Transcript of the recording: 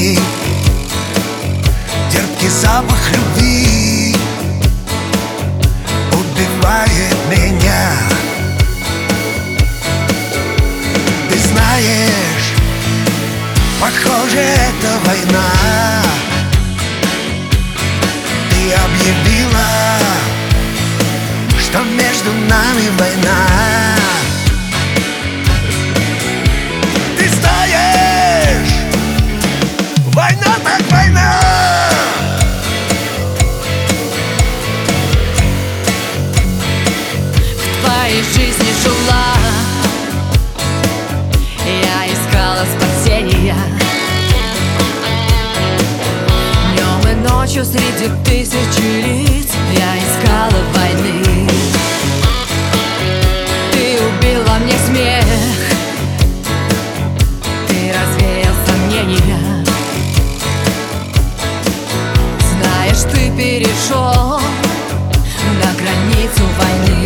весны, терпкий запах любви убивает меня. Ты знаешь, похоже, это война. Ты объявила, что между нами война. Ты знаешь, война так война. В твоей жизни жила, я искала спасения. Днем и ночью среди тысячи лиц я искала войны. Ты убил во мне смех, ты развеял сомнения. Знаешь, ты перешел на границу войны.